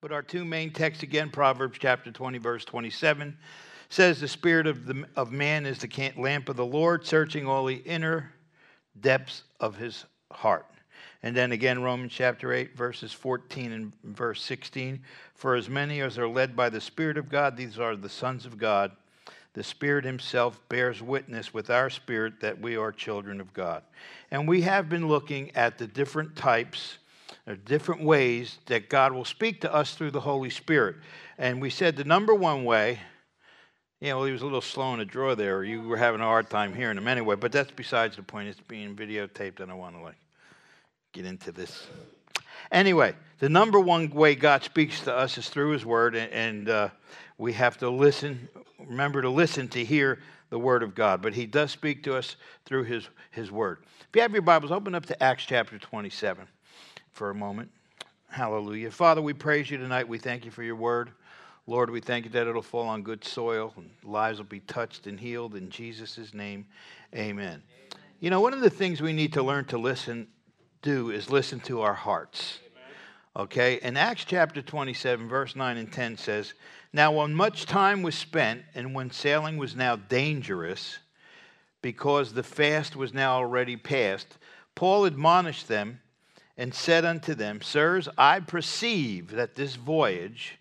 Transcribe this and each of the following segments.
But our two main texts again, Proverbs chapter 20, verse 27, says the spirit of man is the lamp of the Lord, searching all the inner depths of his heart. And then again, Romans chapter 8, verses 14 and verse 16. For as many as are led by the Spirit of God, these are the sons of God. The Spirit himself bears witness with our spirit that we are children of God. And we have been looking at the different types, or different ways that God will speak to us through the Holy Spirit. And we said the number one way, he was a little slow in the draw there, or you were having a hard time hearing him anyway, but that's besides the point. It's being videotaped, and I want to get into this. Anyway, the number one way God speaks to us is through his word, and we have to listen, remember to listen to hear the word of God. But he does speak to us through his word. If you have your Bibles, open up to Acts chapter 27 for a moment. Hallelujah. Father, we praise you tonight. We thank you for your word. Lord, we thank you that it'll fall on good soil and lives will be touched and healed. In Jesus' name, amen. One of the things we need to learn to do is listen to our hearts. Okay? And Acts chapter 27, verse 9 and 10 says, Now when much time was spent, and when sailing was now dangerous, because the fast was now already past, Paul admonished them and said unto them, Sirs, I perceive that this voyage,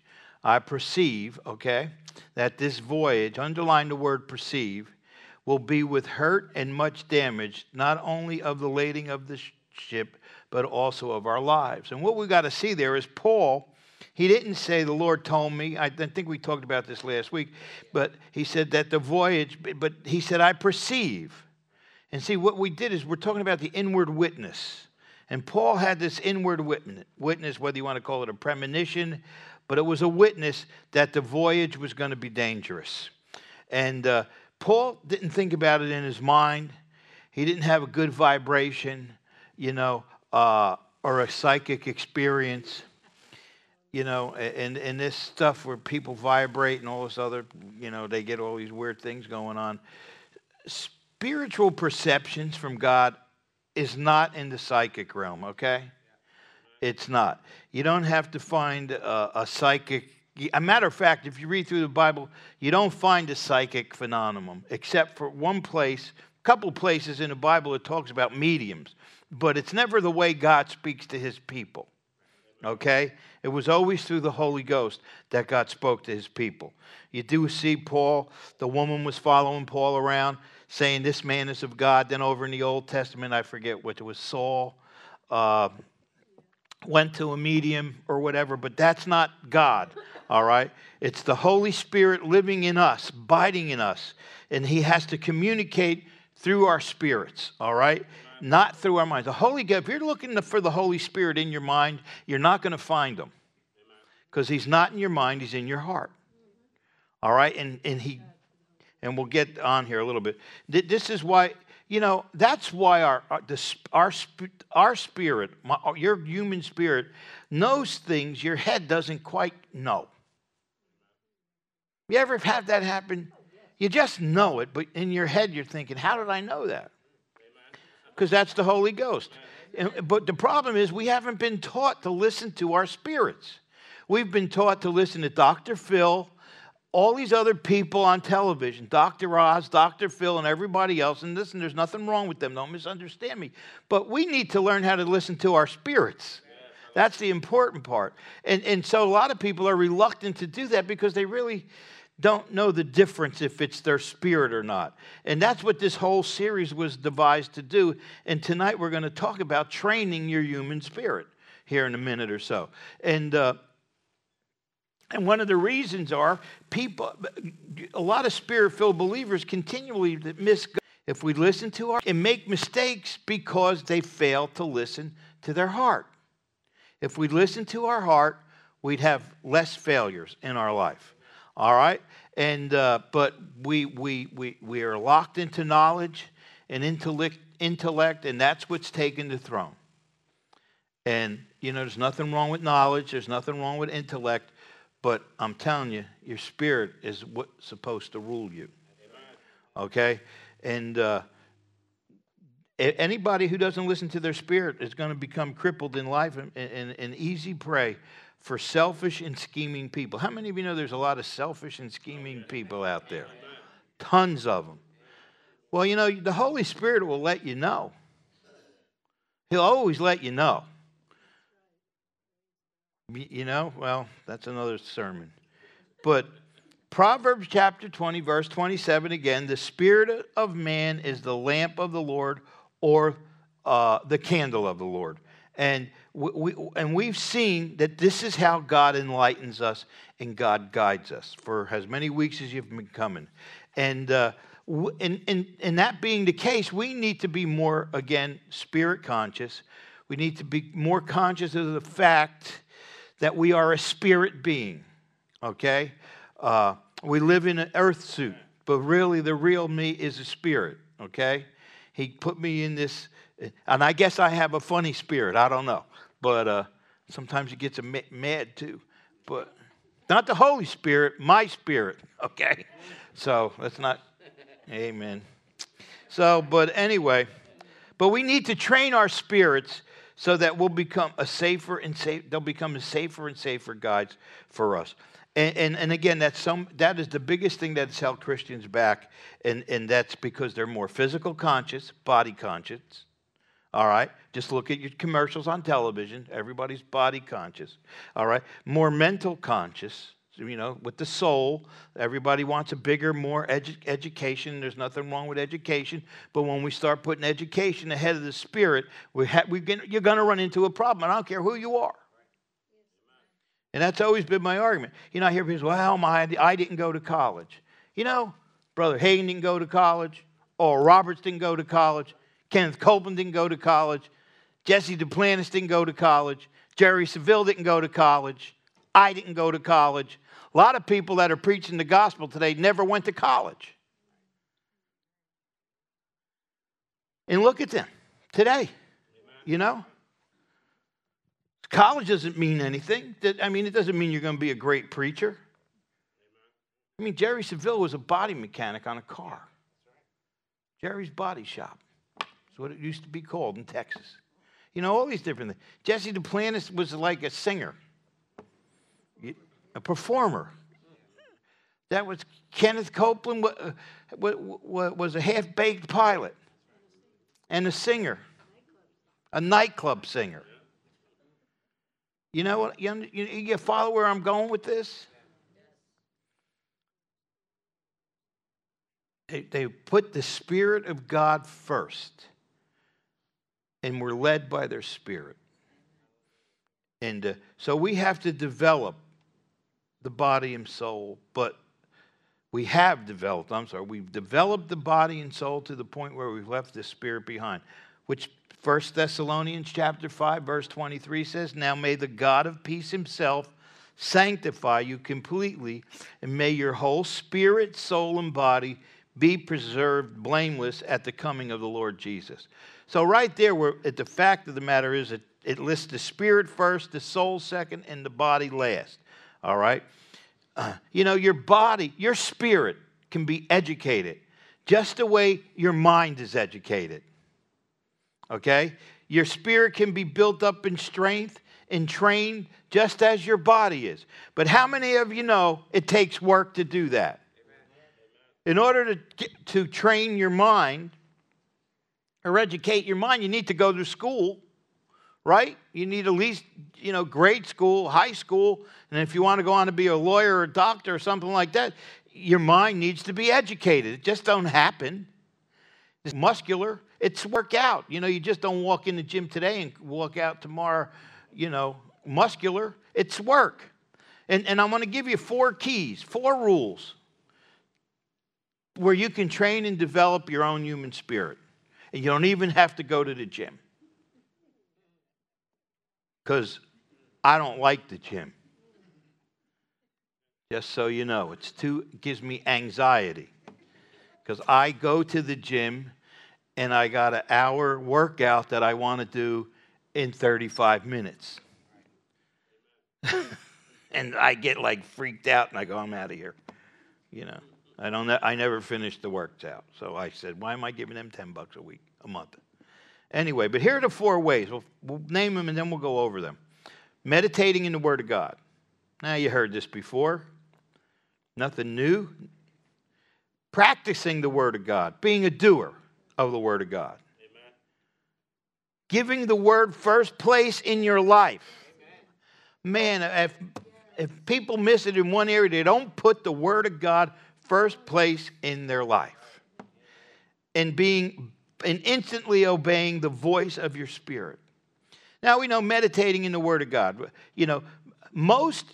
underline the word perceive, will be with hurt and much damage, not only of the lading of the ship, but also of our lives. And what we got to see there is Paul, he didn't say the Lord told me. I think we talked about this last week, but he said that the voyage, but he said, I perceive. And see, what we did is we're talking about the inward witness. And Paul had this inward witness, whether you want to call it a premonition, but it was a witness that the voyage was going to be dangerous. And Paul didn't think about it in his mind. He didn't have a good vibration, or a psychic experience, and this stuff where people vibrate and all this other, they get all these weird things going on. Spiritual perceptions from God is not in the psychic realm, okay? It's not. You don't have to find a psychic. A matter of fact, if you read through the Bible, you don't find a psychic phenomenon, except for one place, a couple places in the Bible it talks about mediums. But it's never the way God speaks to his people, okay? It was always through the Holy Ghost that God spoke to his people. You do see Paul, the woman was following Paul around, saying this man is of God. Then over in the Old Testament, I forget what it was, Saul went to a medium or whatever, but that's not God, all right? It's the Holy Spirit living in us, abiding in us, and he has to communicate through our spirits, all right? Not through our minds. The Holy Ghost, if you're looking for the Holy Spirit in your mind, you're not going to find him. Because he's not in your mind, he's in your heart. All right? And we'll get on here a little bit. This is why, that's why our spirit, your human spirit, knows things your head doesn't quite know. You ever have that happen? You just know it, but in your head you're thinking, how did I know that? Because that's the Holy Ghost. But the problem is we haven't been taught to listen to our spirits. We've been taught to listen to Dr. Phil, all these other people on television, Dr. Oz, Dr. Phil, and everybody else. And listen, there's nothing wrong with them. Don't misunderstand me. But we need to learn how to listen to our spirits. That's the important part. And so a lot of people are reluctant to do that because they really don't know the difference if it's their spirit or not. And that's what this whole series was devised to do. And tonight we're going to talk about training your human spirit here in a minute or so. And one of the reasons are a lot of spirit-filled believers continually miss God. If we listen to and make mistakes because they fail to listen to their heart. If we listen to our heart, we'd have less failures in our life. All right? And but we are locked into knowledge and intellect, and that's what's taken the throne. And, there's nothing wrong with knowledge. There's nothing wrong with intellect. But I'm telling you, your spirit is what's supposed to rule you. Okay? And anybody who doesn't listen to their spirit is going to become crippled in life and easy prey for selfish and scheming people. How many of you know there's a lot of selfish and scheming people out there? Tons of them. Well, you know, the Holy Spirit will let you know. He'll always let you know. You know, well, that's another sermon. But Proverbs chapter 20, verse 27, again, the spirit of man is the lamp of the Lord, or the candle of the Lord. And we've seen that this is how God enlightens us and God guides us for as many weeks as you've been coming. And that being the case, we need to be more, again, spirit conscious. We need to be more conscious of the fact that we are a spirit being, okay? We live in an earth suit, but really the real me is a spirit, okay? He put me in this, and I guess I have a funny spirit, I don't know. But sometimes it gets mad too. But not the Holy Spirit, my spirit, okay? So let's not, amen. So, but anyway, but we need to train our spirits so that we'll become they'll become a safer and safer guides for us. And again, that is the biggest thing that's held Christians back, and that's because they're more physical conscious, body conscious. All right, just look at your commercials on television. Everybody's body conscious. All right, more mental conscious. You know, with the soul, everybody wants a bigger, more education. There's nothing wrong with education, but when we start putting education ahead of the spirit, you're going to run into a problem. And I don't care who you are. And that's always been my argument. You know, I hear people say, well, I didn't go to college. You know, Brother Hagin didn't go to college, or Roberts didn't go to college, Kenneth Copeland didn't go to college, Jesse Duplantis didn't go to college, Jerry Savelle didn't go to college, I didn't go to college. A lot of people that are preaching the gospel today never went to college. And look at them today, you know. College doesn't mean anything. I mean, it doesn't mean you're going to be a great preacher. I mean, Jerry Savelle was a body mechanic on a car. Jerry's Body Shop. That's what it used to be called in Texas. You know, all these different things. Jesse Duplantis was like a singer, a performer. That was Kenneth Copeland was a half-baked pilot and a singer, a nightclub singer. You know what? You follow where I'm going with this? They put the Spirit of God first, and we're led by their Spirit. And so we have to develop the body and soul, but we've developed the body and soul to the point where we've left the Spirit behind, which 1 Thessalonians chapter 5, verse 23 says, now may the God of peace himself sanctify you completely, and may your whole spirit, soul, and body be preserved blameless at the coming of the Lord Jesus. So right there, the fact of the matter is it lists the spirit first, the soul second, and the body last. All right? You know, your body, your spirit can be educated just the way your mind is educated. Okay? Your spirit can be built up in strength and trained just as your body is. But how many of you know it takes work to do that? In order to train your mind or educate your mind, you need to go to school, right? You need at least, grade school, high school. And if you want to go on to be a lawyer or a doctor or something like that, your mind needs to be educated. It just don't happen. It's muscular. It's workout. You just don't walk in the gym today and walk out tomorrow, muscular. It's work. And I'm going to give you 4 keys, 4 rules where you can train and develop your own human spirit. And you don't even have to go to the gym. Because I don't like the gym. Just so you know, it gives me anxiety. Because I go to the gym and I got an hour workout that I want to do in 35 minutes. And I get freaked out and I go, I'm out of here. I never finished the workout. So I said, why am I giving them $10 a month? Anyway, but here are the 4 ways. We'll name them and then we'll go over them. Meditating in the Word of God. Now, you heard this before. Nothing new. Practicing the Word of God. Being a doer of the Word of God. Amen. Giving the Word first place in your life. Amen. Man, if people miss it in one area, they don't put the Word of God first place in their life. And instantly obeying the voice of your spirit. Now we know meditating in the Word of God. You know, most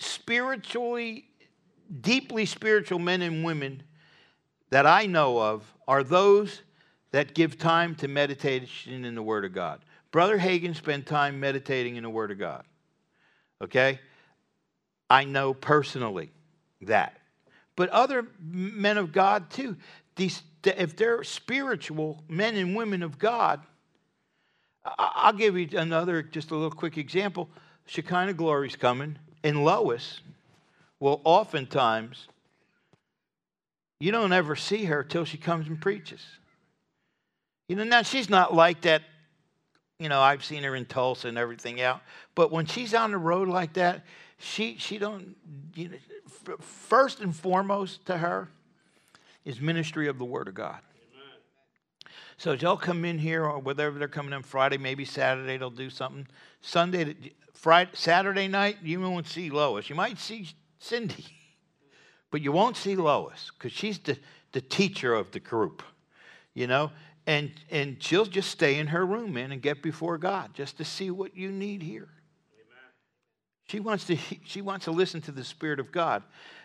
deeply spiritual men and women that I know of are those that give time to meditation in the Word of God. Brother Hagin spent time meditating in the Word of God. Okay? I know personally that. But other men of God too. If they're spiritual men and women of God, I'll give you just a little quick example. Shekinah Glory's coming, and Lois will oftentimes, you don't ever see her till she comes and preaches. You know, now she's not like that. You know, I've seen her in Tulsa and everything out. But when she's on the road like that, she don't, you know, first and foremost to her is ministry of the Word of God. Amen. So they'll come in here, or whatever they're coming in Friday, maybe Saturday they'll do something. Saturday night, you won't see Lois. You might see Cindy, but you won't see Lois because she's the teacher of the group, you know. And she'll just stay in her room, man, and get before God just to see what you need here. Amen. She wants to listen to the Spirit of God.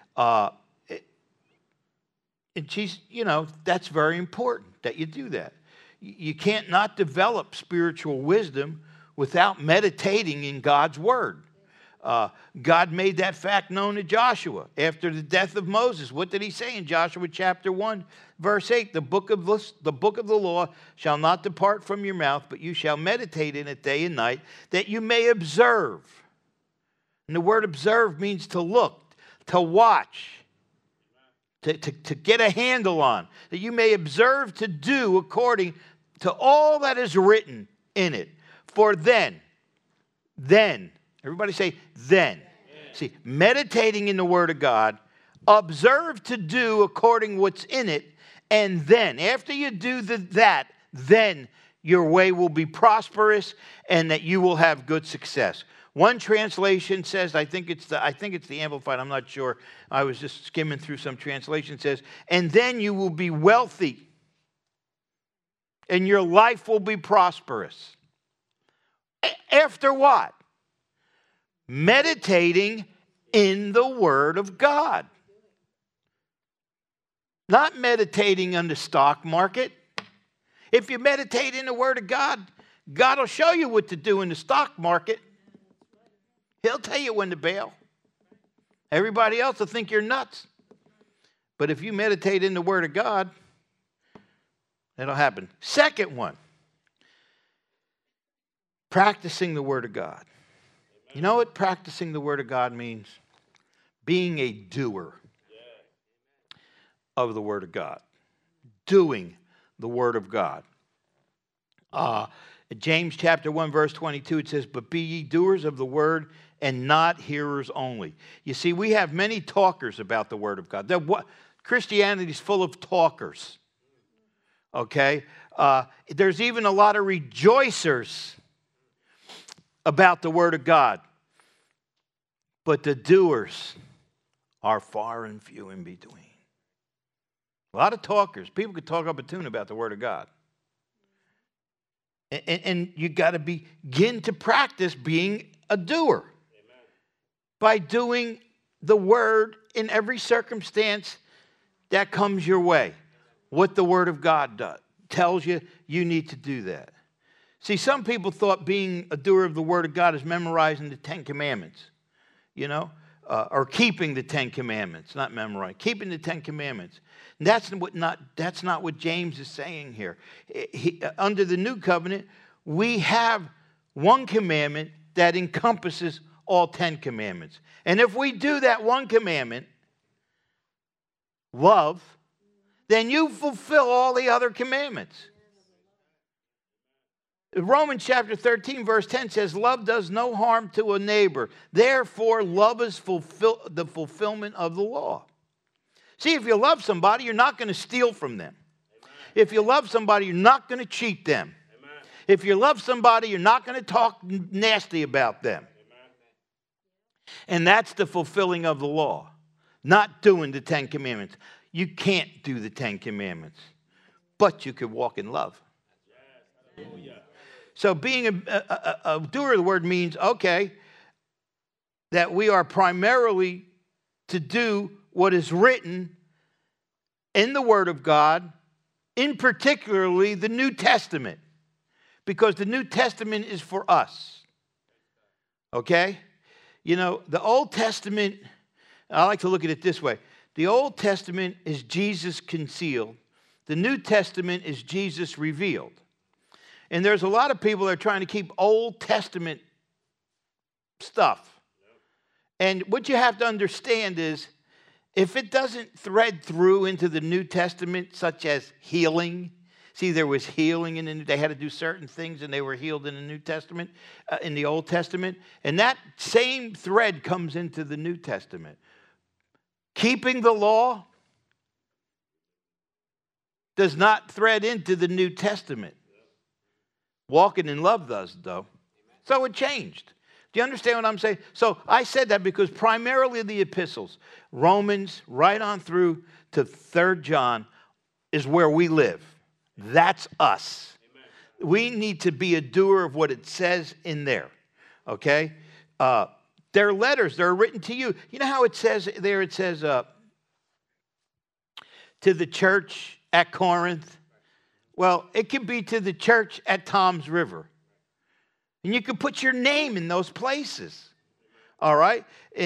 And she's, you know, that's very important that you do that. You can't not develop spiritual wisdom without meditating in God's Word. God made that fact known to Joshua after the death of Moses. What did he say in Joshua chapter 1, verse 8? The book of the law shall not depart from your mouth, but you shall meditate in it day and night, that you may observe. And the word observe means to look, to watch, to get a handle on, that you may observe to do according to all that is written in it. For then, everybody say, then. Amen. See, meditating in the Word of God, observe to do according what's in it, and then, after you do that, then your way will be prosperous and that you will have good success. One translation says, I think it's the Amplified, I'm not sure. I was just skimming through some translation, says, and then you will be wealthy and your life will be prosperous. After what? Meditating in the Word of God. Not meditating on the stock market. If you meditate in the Word of God, God will show you what to do in the stock market. He'll tell you when to bail. Everybody else will think you're nuts. But if you meditate in the Word of God, it'll happen. Second one, practicing the Word of God. You know what practicing the Word of God means? Being a doer of the Word of God. Doing the Word of God. James chapter 1, verse 22, it says, but be ye doers of the Word and not hearers only. You see, we have many talkers about the Word of God. Christianity is full of talkers. Okay? There's even a lot of rejoicers about the Word of God. But the doers are far and few in between. A lot of talkers. People could talk up a tune about the Word of God. And you got to begin to practice being a doer. Amen. By doing the Word in every circumstance that comes your way. What the Word of God tells you, you need to do that. See, some people thought being a doer of the Word of God is memorizing the Ten Commandments, you know, or keeping the Ten Commandments, not memorizing, keeping the Ten Commandments. And that's not what James is saying here. Under the New Covenant, we have one commandment that encompasses all 10 commandments. And if we do that one commandment, love, then you fulfill all the other commandments. Romans chapter 13, verse 10 says, love does no harm to a neighbor. Therefore, love is the fulfillment of the law. See, if you love somebody, you're not going to steal from them. Amen. If you love somebody, you're not going to cheat them. Amen. If you love somebody, you're not going to talk nasty about them. Amen. And that's the fulfilling of the law, not doing the 10 Commandments. You can't do the 10 Commandments, but you can walk in love. Yes. So being a doer of the word means, okay, that we are primarily to do what is written in the Word of God, in particularly the New Testament, because the New Testament is for us. Okay? You know, the Old Testament, I like to look at it this way. The Old Testament is Jesus concealed. The New Testament is Jesus revealed. And there's a lot of people that are trying to keep Old Testament stuff. And what you have to understand is, if it doesn't thread through into the New Testament, such as healing, see, there was healing, and they had to do certain things, and they were healed in the New Testament, in the Old Testament, and that same thread comes into the New Testament. Keeping the law does not thread into the New Testament. Walking in love does, though. So it changed. Do you understand what I'm saying? So I said that because primarily the epistles, Romans, right on through to 3 John, is where we live. That's us. Amen. We need to be a doer of what it says in there. Okay? They're letters. They're written to you. You know how it says there? It says to the church at Corinth. Well, it could be to the church at Tom's River. And you can put your name in those places. All right?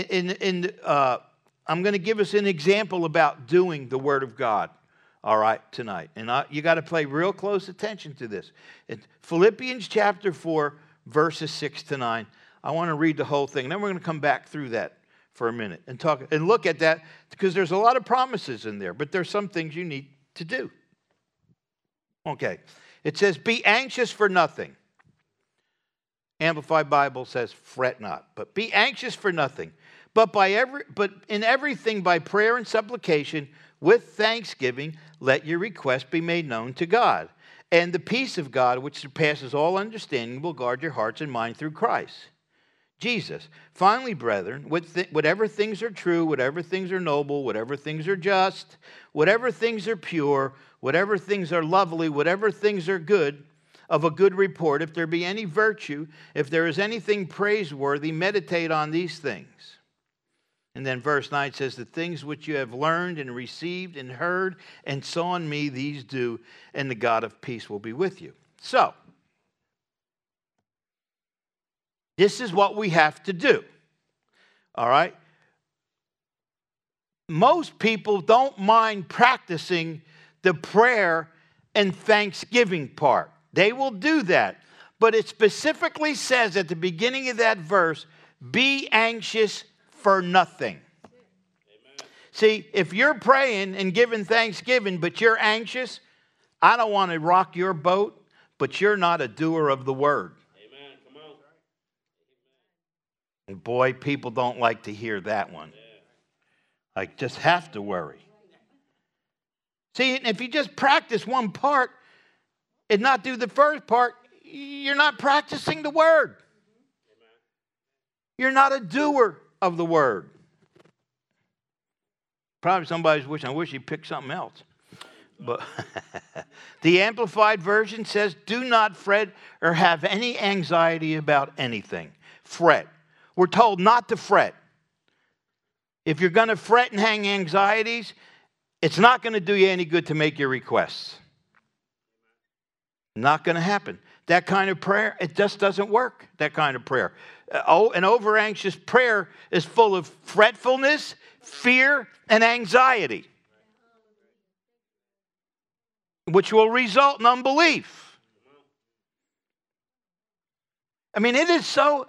I'm going to give us an example about doing the Word of God. All right, tonight. And you got to pay real close attention to this. In Philippians chapter 4, verses 6 to 9. I want to read the whole thing. And then we're going to come back through that for a minute and talk and look at that, because there's a lot of promises in there, but there's some things you need to do. Okay. It says, be anxious for nothing. Amplified Bible says, fret not. But be anxious for nothing. But in everything by prayer and supplication, with thanksgiving, let your request be made known to God. And the peace of God, which surpasses all understanding, will guard your hearts and minds through Christ Jesus. Finally, brethren, whatever things are true, whatever things are noble, whatever things are just, whatever things are pure, whatever things are lovely, whatever things are good, of a good report, if there be any virtue, if there is anything praiseworthy, meditate on these things. And then verse 9 says, the things which you have learned and received and heard and saw in me, these do, and the God of peace will be with you. So, this is what we have to do. All right? Most people don't mind practicing the prayer and thanksgiving part. They will do that. But it specifically says at the beginning of that verse, be anxious for nothing. Amen. See, if you're praying and giving thanksgiving, but you're anxious, I don't want to rock your boat, but you're not a doer of the word. Amen. Come on. And boy, people don't like to hear that one. Yeah. I just have to worry. See, if you just practice one part and not do the first part, you're not practicing the word. You're not a doer of the word. Probably somebody's wishing, I wish he'd pick something else. But the Amplified Version says, do not fret or have any anxiety about anything. Fret. We're told not to fret. If you're going to fret and hang anxieties, it's not going to do you any good to make your requests. Not going to happen. That kind of prayer, it just doesn't work, that kind of prayer. An over-anxious prayer is full of fretfulness, fear, and anxiety, which will result in unbelief. I mean, it's so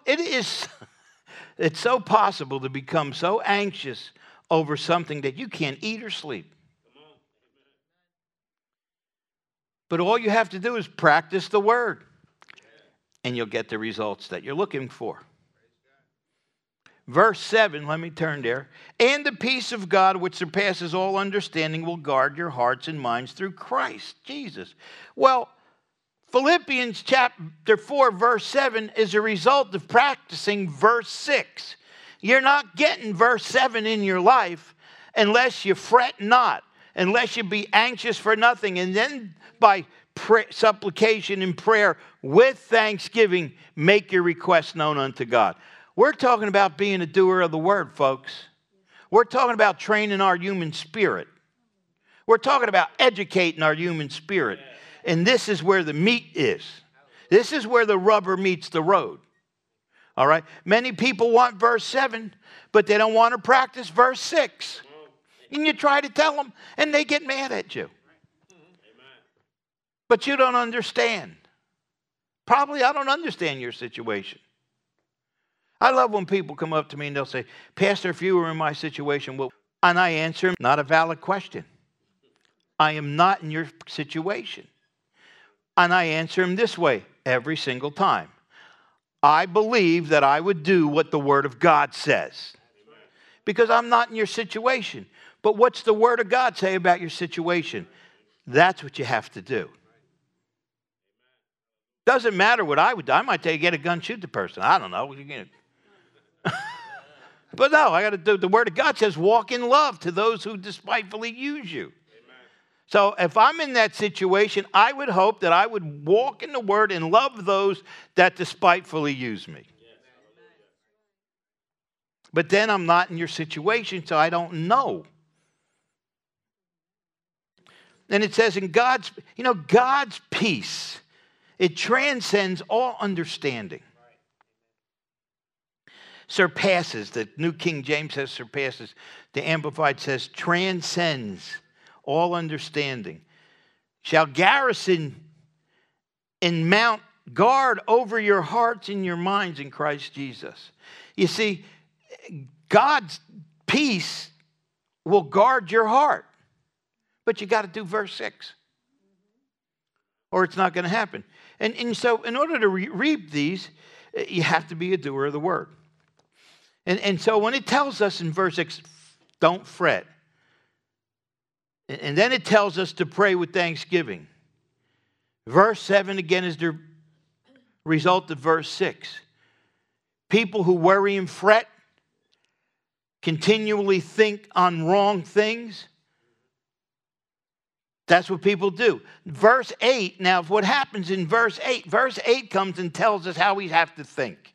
possible to become so anxious over something that you can't eat or sleep. But all you have to do is practice the word. and you'll get the results that you're looking for. Verse 7, let me turn there. And the peace of God, which surpasses all understanding, will guard your hearts and minds through Christ Jesus. Well, Philippians chapter 4, verse 7 is a result of practicing verse 6. You're not getting verse 7 in your life unless you fret not, unless you be anxious for nothing, and then by supplication and prayer with thanksgiving, make your requests known unto God. We're talking about being a doer of the word, folks. We're talking about training our human spirit. We're talking about educating our human spirit. And this is where the meat is. This is where the rubber meets the road. All right? Many people want verse 7, but they don't want to practice verse 6. And you try to tell them, and they get mad at you. But you don't understand. Probably I don't understand your situation. I love when people come up to me and they'll say, Pastor, if you were in my situation, well, and I answer them, not a valid question. I am not in your situation. And I answer them this way every single time. I believe that I would do what the Word of God says. Because I'm not in your situation. But what's the Word of God say about your situation? That's what you have to do. Doesn't matter what I would do. I might tell you, get a gun, shoot the person. I don't know. But no, I got to do. The Word of God says, walk in love to those who despitefully use you. Amen. So if I'm in that situation, I would hope that I would walk in the Word and love those that despitefully use me. Yes. But then I'm not in your situation, so I don't know. And it says in God's peace, it transcends all understanding. Surpasses, the New King James says surpasses. The Amplified says transcends all understanding. Shall garrison and mount guard over your hearts and your minds in Christ Jesus. You see, God's peace will guard your heart. But you got to do verse 6. Or it's not going to happen. And so in order to reap these, you have to be a doer of the word. And so when it tells us in verse 6, don't fret. And then it tells us to pray with thanksgiving. Verse 7 again is the result of verse 6. People who worry and fret, continually think on wrong things. That's what people do. Verse 8, now what happens in verse 8 comes and tells us how we have to think.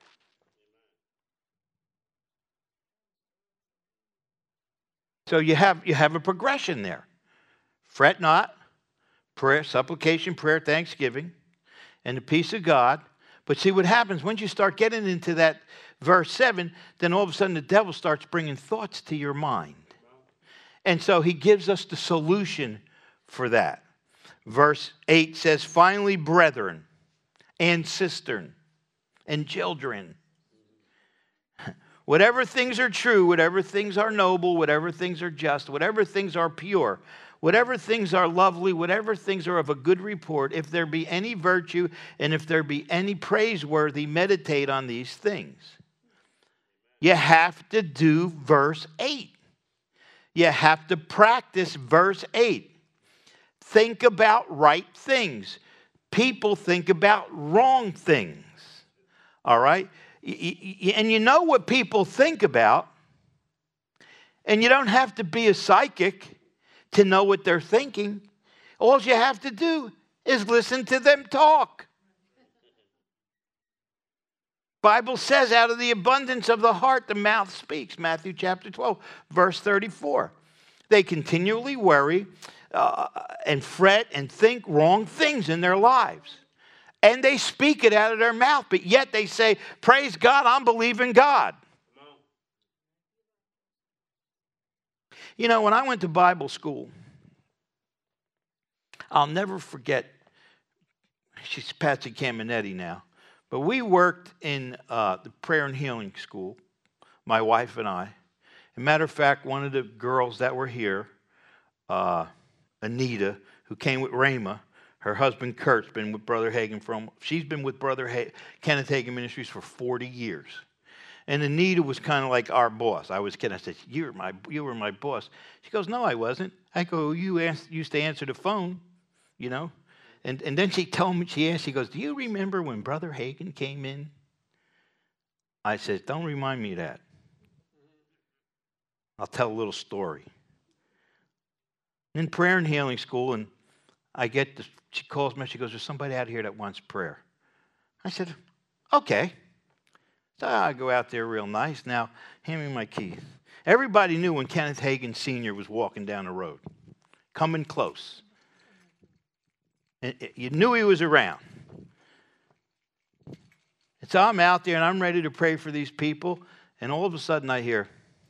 So you have a progression there. Fret not, prayer, supplication, prayer, thanksgiving, and the peace of God. But see what happens once you start getting into that verse 7, then all of a sudden the devil starts bringing thoughts to your mind. And so he gives us the solution for that. Verse 8 says, finally, brethren and sisters and children, whatever things are true, whatever things are noble, whatever things are just, whatever things are pure, whatever things are lovely, whatever things are of a good report, if there be any virtue and if there be any praiseworthy, meditate on these things. You have to do verse 8. You have to practice verse 8. Think about right things. People think about wrong things. All right? And you know what people think about. And you don't have to be a psychic to know what they're thinking. All you have to do is listen to them talk. Bible says out of the abundance of the heart, the mouth speaks. Matthew chapter 12, verse 34. They continually worry and fret and think wrong things in their lives. And they speak it out of their mouth, but yet they say, praise God, I'm believing God. You know, when I went to Bible school, I'll never forget, she's Patsy Caminetti now, but we worked in the prayer and healing school, my wife and I. As a matter of fact, one of the girls that were here, Anita, who came with Rhema, Her husband Kurt's been with Brother Hagin she's been with Kenneth Hagin Ministries for 40 years. And Anita was kind of like our boss. I was kidding. I said, you were my boss. She goes, no, I wasn't. I go, you used to answer the phone, you know. And then she told me, she goes, do you remember when Brother Hagin came in? I said, don't remind me of that. I'll tell a little story. In prayer and healing school, and she calls me, she goes, there's somebody out here that wants prayer. I said, okay. So I go out there real nice. Now, hand me my keys. Everybody knew when Kenneth Hagin Sr. was walking down the road, coming close. And you knew he was around. And so I'm out there, and I'm ready to pray for these people, and all of a sudden I hear,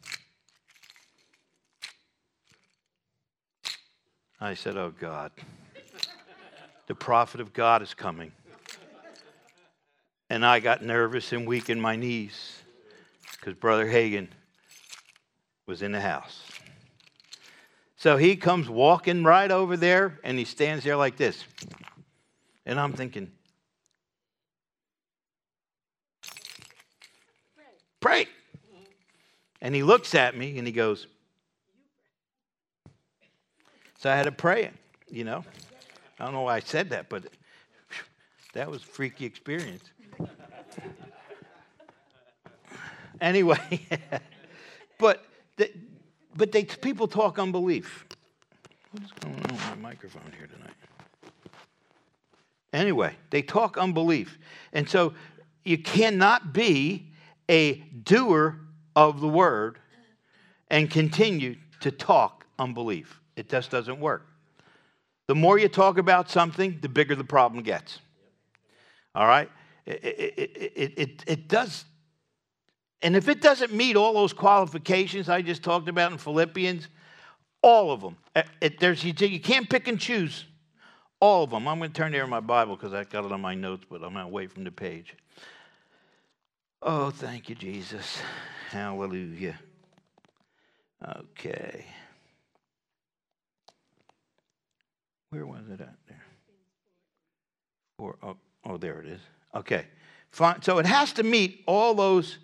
I said, oh, God, the prophet of God is coming. And I got nervous and weak in my knees because Brother Hagin was in the house. So he comes walking right over there, and he stands there like this. And I'm thinking, pray. And he looks at me, and he goes, so I had to pray, you know. I don't know why I said that, but that was a freaky experience. Anyway, but people talk unbelief. What is going on with my microphone here tonight? Anyway, they talk unbelief. And so you cannot be a doer of the word and continue to talk unbelief. It just doesn't work. The more you talk about something, the bigger the problem gets. All right? It does. And if it doesn't meet all those qualifications I just talked about in Philippians, all of them. You can't pick and choose. All of them. I'm going to turn there in my Bible because I got it on my notes, but I'm away from the page. Oh, thank you, Jesus. Hallelujah. Okay. Where was it at there? Oh, there it is. Okay. Fine. So it has to meet all those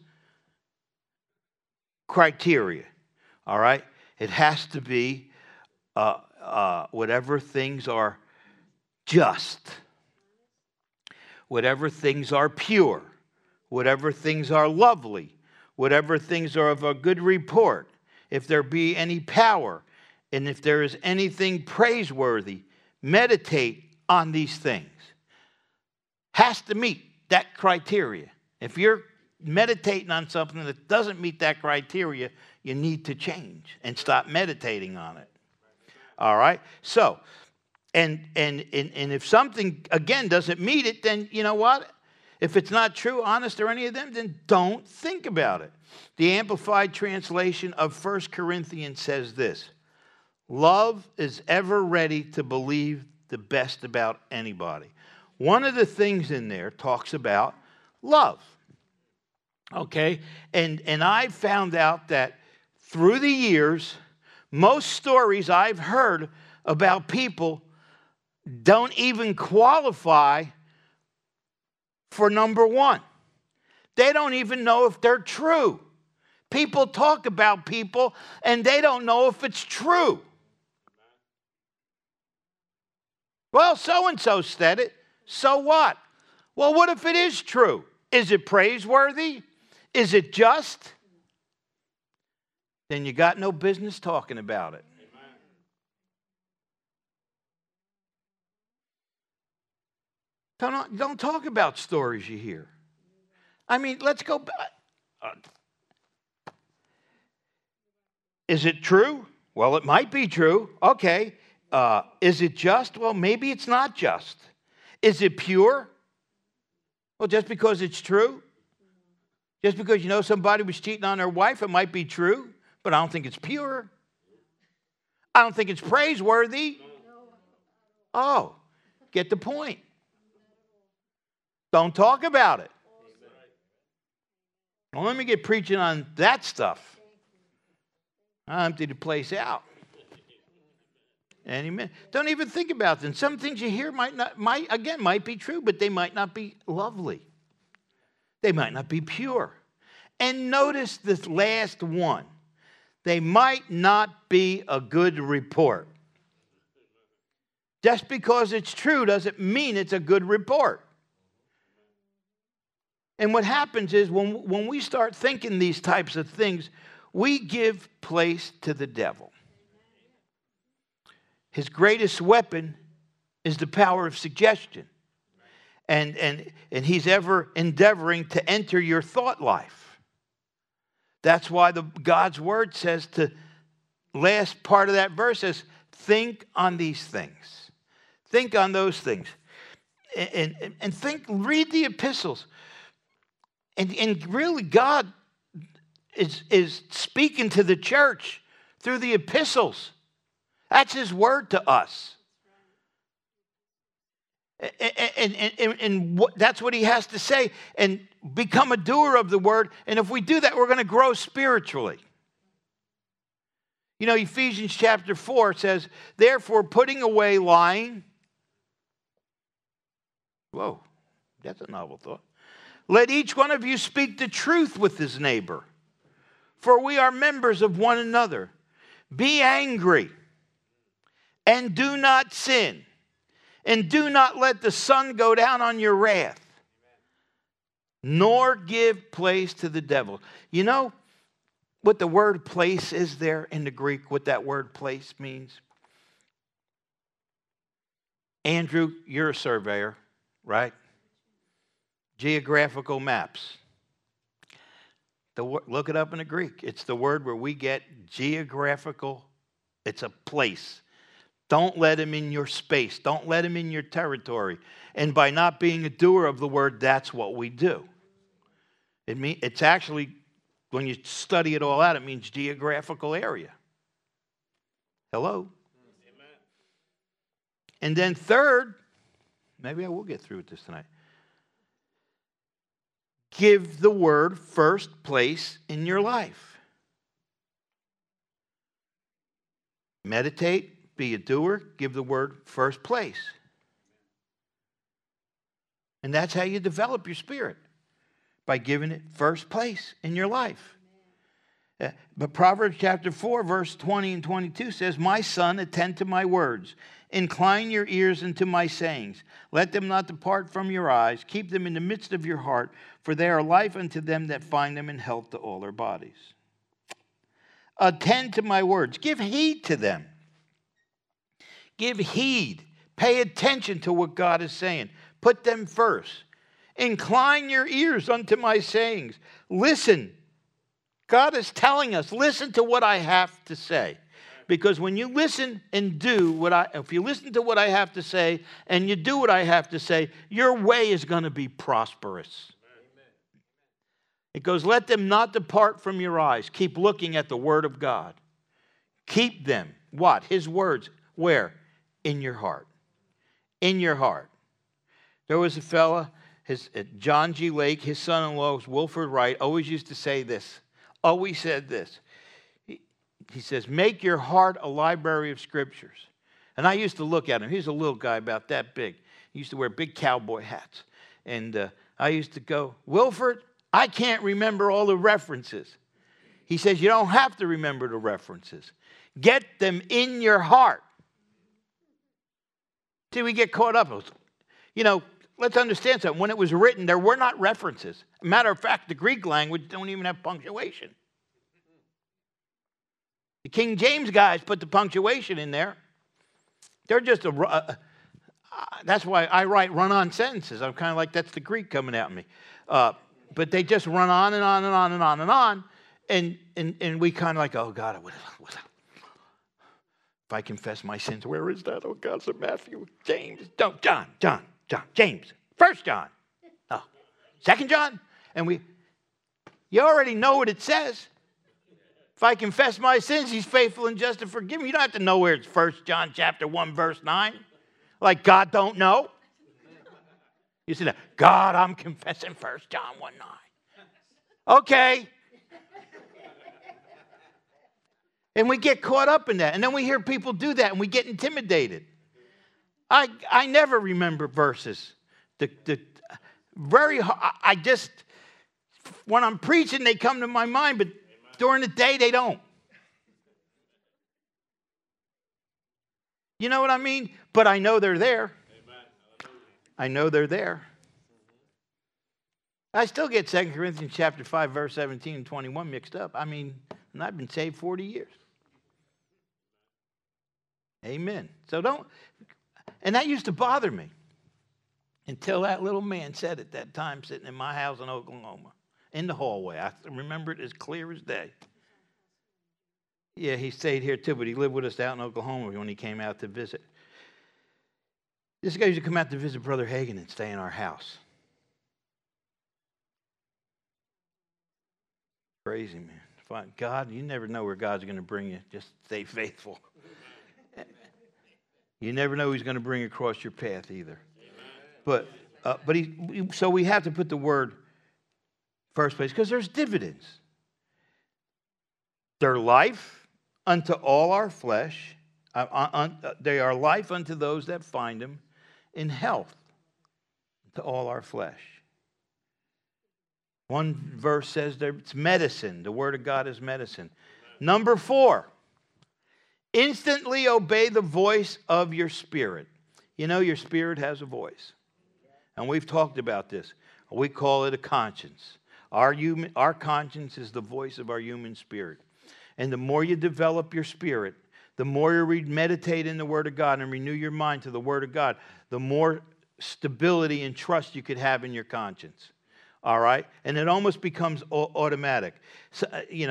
criteria. All right? It has to be whatever things are just, whatever things are pure, whatever things are lovely, whatever things are of a good report, if there be any power, and if there is anything praiseworthy, meditate on these things. Has to meet that criteria. If you're meditating on something that doesn't meet that criteria, you need to change and stop meditating on it. All right? So, and if something, again, doesn't meet it, then you know what? If it's not true, honest, or any of them, then don't think about it. The Amplified Translation of 1 Corinthians says this: love is ever ready to believe the best about anybody. One of the things in there talks about love. Okay? And I found out that through the years, most stories I've heard about people don't even qualify for number one. They don't even know if they're true. People talk about people and they don't know if it's true. Well, so-and-so said it. So what? Well, what if it is true? Is it praiseworthy? Is it just? Then you got no business talking about it. Don't talk about stories you hear. I mean, let's go back. Is it true? Well, it might be true. Okay. Is it just? Well, maybe it's not just. Is it pure? Well, just because it's true? Just because you know somebody was cheating on their wife, it might be true, but I don't think it's pure. I don't think it's praiseworthy. Oh, get the point. Don't talk about it. Don't let me get preaching on that stuff. I empty the place out. Amen. Don't even think about them. Some things you hear might be true, but they might not be lovely. They might not be pure. And notice this last one. They might not be a good report. Just because it's true doesn't mean it's a good report. And what happens is when we start thinking these types of things, we give place to the devil. His greatest weapon is the power of suggestion. And he's ever endeavoring to enter your thought life. That's why God's word says, to last part of that verse says, think on these things. Think on those things. And read the epistles. And really God is speaking to the church through the epistles. That's his word to us. And that's what he has to say. And become a doer of the word. And if we do that, we're going to grow spiritually. You know, Ephesians chapter 4 says, therefore, putting away lying. Whoa, that's a novel thought. Let each one of you speak the truth with his neighbor, for we are members of one another. Be angry and do not sin, and do not let the sun go down on your wrath, nor give place to the devil. You know what the word place is there in the Greek, what that word place means? Andrew, you're a surveyor, right? Geographical maps. Look it up in the Greek. It's the word where we get geographical. It's a place. Don't let him in your space. Don't let him in your territory. And by not being a doer of the word, that's what we do. It's actually, when you study it all out, it means geographical area. Hello? Amen. And then third, maybe I will get through with this tonight. Give the word first place in your life. Meditate. Be a doer, give the word first place. And that's how you develop your spirit, by giving it first place in your life. But Proverbs chapter 4, verse 20 and 22 says, my son, attend to my words. Incline your ears unto my sayings. Let them not depart from your eyes. Keep them in the midst of your heart, for they are life unto them that find them, and health to all their bodies. Attend to my words. Give heed to them. Give heed. Pay attention to what God is saying. Put them first. Incline your ears unto my sayings. Listen. God is telling us, listen to what I have to say. Because when you listen and do if you listen to what I have to say and you do what I have to say, your way is going to be prosperous. Amen. It goes, let them not depart from your eyes. Keep looking at the word of God. Keep them. What? His words. Where? In your heart. In your heart. There was a fella, John G. Lake, his son-in-law was Wilford Wright, always used to say this. Always said this. He says, make your heart a library of scriptures. And I used to look at him. He's a little guy about that big. He used to wear big cowboy hats. And I used to go, Wilford, I can't remember all the references. He says, you don't have to remember the references. Get them in your heart. See, we get caught up. You know, let's understand something. When it was written, there were not references. Matter of fact, the Greek language don't even have punctuation. The King James guys put the punctuation in there. They're just that's why I write run-on sentences. I'm kind of like, that's the Greek coming at me. But they just run on and on and on and on and on. And we kind of like, oh, God, if I confess my sins, where is that? Oh, God, so Matthew, James, John, James, 1 John, 2 John. And you already know what it says. If I confess my sins, he's faithful and just to forgive me. You don't have to know where it's 1 John chapter 1, verse 9. Like God don't know. You say, God, I'm confessing 1 John 1, 9. Okay. And we get caught up in that. And then we hear people do that and we get intimidated. I never remember verses. I just, when I'm preaching, they come to my mind, but during the day, they don't. You know what I mean? But I know they're there. I know they're there. I still get 2 Corinthians chapter 5, verse 17 and 21 mixed up. I mean, and I've been saved 40 years. Amen. So don't, and that used to bother me until that little man said at that time sitting in my house in Oklahoma, in the hallway. I remember it as clear as day. Yeah, he stayed here too, but he lived with us out in Oklahoma when he came out to visit. This guy used to come out to visit Brother Hagin and stay in our house. Crazy, man. God, you never know where God's going to bring you. Just stay faithful. You never know who he's going to bring across your path either. But so we have to put the word first place because there's dividends. They're life unto all our flesh. They are life unto those that find them, in health to all our flesh. One verse says it's medicine. The word of God is medicine. Number 4, instantly obey the voice of your spirit. You know, your spirit has a voice. And we've talked about this. We call it a conscience. Our conscience is the voice of our human spirit. And the more you develop your spirit, the more you meditate in the Word of God and renew your mind to the Word of God, the more stability and trust you could have in your conscience. All right? And it almost becomes automatic. So,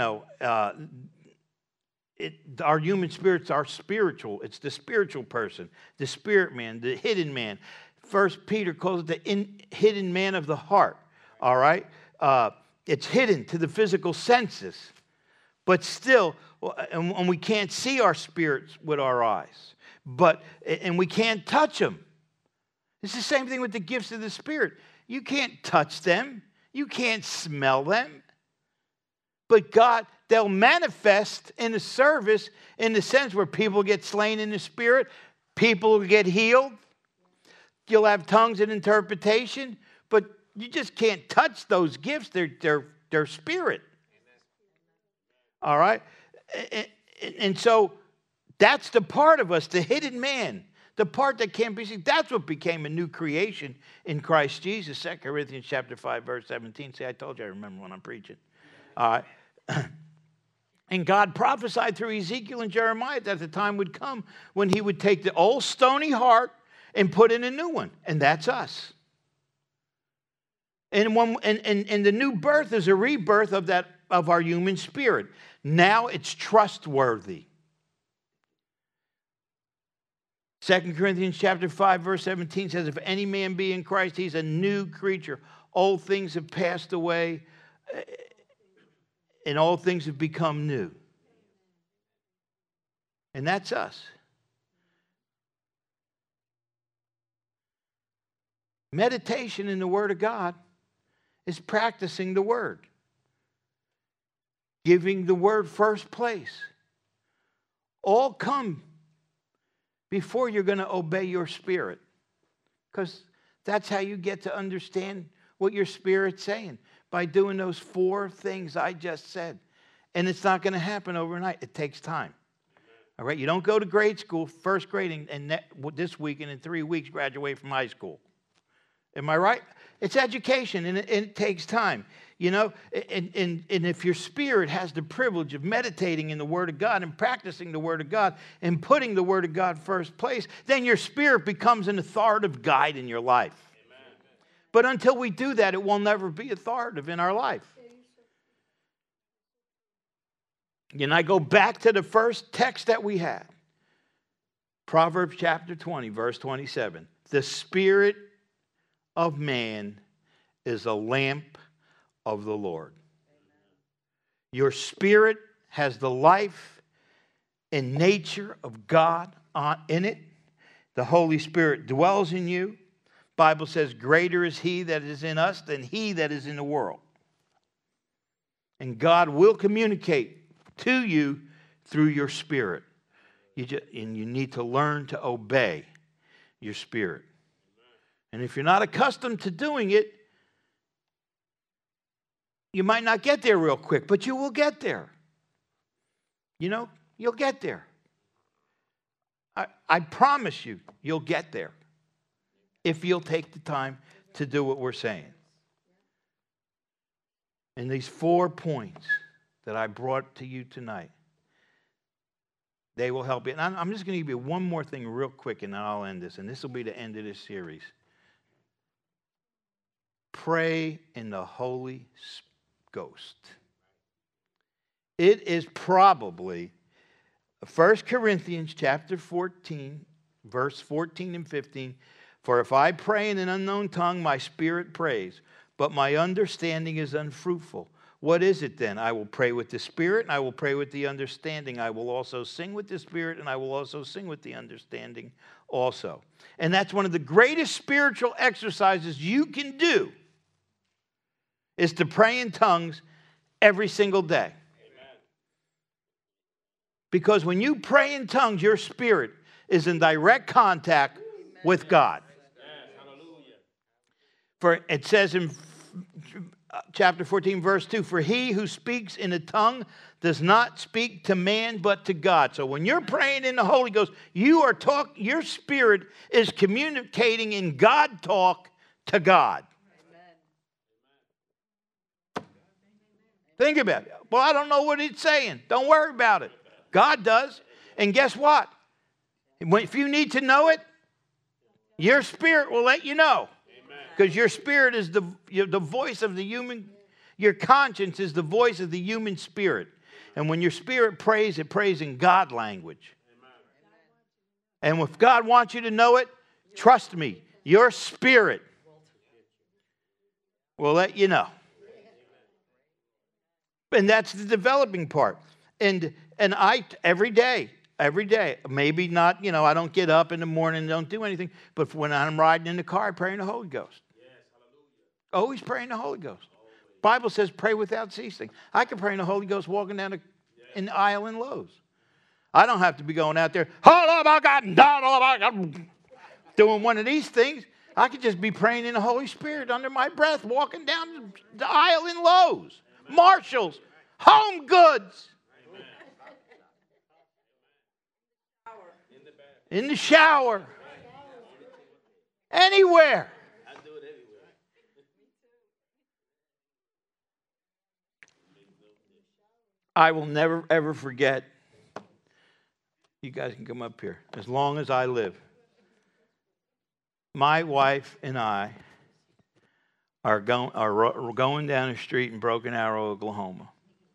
our human spirits are spiritual. It's the spiritual person, the spirit man, the hidden man. First Peter calls it the hidden man of the heart. All right? It's hidden to the physical senses. But still, and we can't see our spirits with our eyes. And we can't touch them. It's the same thing with the gifts of the Spirit. You can't touch them. You can't smell them. But God, they'll manifest in the service in the sense where people get slain in the Spirit, people get healed. You'll have tongues and interpretation, but you just can't touch those gifts. They're spirit. All right? And so that's the part of us, the hidden man. The part that can't be seen, that's what became a new creation in Christ Jesus. 2 Corinthians chapter 5, verse 17. See, I told you I remember when I'm preaching. All right. And God prophesied through Ezekiel and Jeremiah that the time would come when he would take the old stony heart and put in a new one. And that's us. And the new birth is a rebirth of our human spirit. Now it's trustworthy. 2 Corinthians chapter 5, verse 17 says, if any man be in Christ, he's a new creature. Old things have passed away, and all things have become new. And that's us. Meditation in the Word of God is practicing the Word. Giving the Word first place. All come before you're going to obey your spirit. Because that's how you get to understand what your spirit's saying. By doing those 4 things I just said. And it's not going to happen overnight. It takes time. All right? You don't go to grade school, first grade, and this week and in 3 weeks graduate from high school. Am I right? It's education, and it takes time. You know, and if your spirit has the privilege of meditating in the Word of God and practicing the Word of God and putting the Word of God first place, then your spirit becomes an authoritative guide in your life. Amen. But until we do that, it will never be authoritative in our life. And I go back to the first text that we had. Proverbs chapter 20, verse 27. The spirit of man is a lamp of the Lord. Your spirit has the life and nature of God in it. The Holy Spirit dwells in you. Bible says, greater is he that is in us than he that is in the world. And God will communicate to you through your spirit. And you need to learn to obey your spirit. And if you're not accustomed to doing it, you might not get there real quick, but you will get there. You'll get there. I promise you, you'll get there if you'll take the time to do what we're saying. And these 4 points that I brought to you tonight, they will help you. And I'm just going to give you one more thing real quick, and then I'll end this. And this will be the end of this series. Pray in the Holy Ghost. It is probably 1 Corinthians chapter 14, verse 14 and 15. For if I pray in an unknown tongue, my spirit prays, but my understanding is unfruitful. What is it then? I will pray with the spirit, and I will pray with the understanding. I will also sing with the spirit, and I will also sing with the understanding also. And that's one of the greatest spiritual exercises you can do, is to pray in tongues every single day. Amen. Because when you pray in tongues, your spirit is in direct contact with God. For it says in chapter 14, verse 2, for he who speaks in a tongue does not speak to man but to God. So when you're praying in the Holy Ghost, your spirit is communicating in God talk to God. Think about it. Well, I don't know what it's saying. Don't worry about it. God does. And guess what? If you need to know it, your spirit will let you know. Because your spirit is the voice of the human, your conscience is the voice of the human spirit. And when your spirit prays, it prays in God language. And if God wants you to know it, trust me, your spirit will let you know. And that's the developing part. And I, every day, maybe not, I don't get up in the morning and don't do anything, but when I'm riding in the car, I pray in the Holy Ghost. Always pray in the Holy Ghost. Bible says pray without ceasing. I can pray in the Holy Ghost walking down in the aisle in Lowe's. I don't have to be going out there, doing one of these things. I could just be praying in the Holy Spirit under my breath, walking down the aisle in Lowe's, Marshalls, Home Goods, in the shower, anywhere. I will never, ever forget. You guys can come up here. As long as I live, my wife and I are going down the street in Broken Arrow, Oklahoma.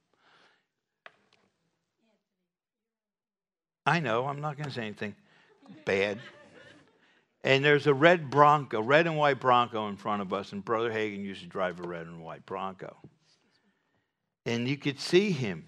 I know, I'm not going to say anything bad. And there's a red and white Bronco in front of us, and Brother Hagin used to drive a red and white Bronco. And you could see him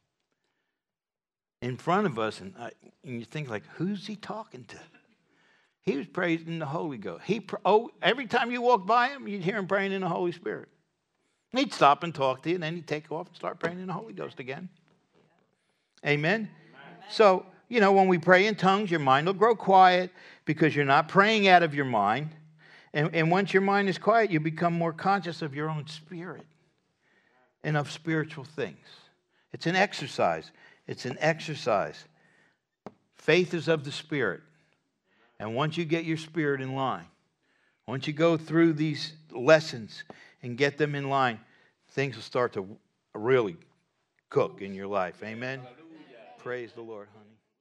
in front of us, and you think, like, who's he talking to? He was praying in the Holy Ghost. Every time you walked by him, you'd hear him praying in the Holy Spirit. He'd stop and talk to you, and then he'd take off and start praying in the Holy Ghost again. Amen? So, when we pray in tongues, your mind will grow quiet because you're not praying out of your mind. And once your mind is quiet, you become more conscious of your own spirit and of spiritual things. It's an exercise. It's an exercise. Faith is of the Spirit. And once you get your spirit in line, once you go through these lessons and get them in line, things will start to really cook in your life. Amen? Hallelujah. Praise the Lord, honey.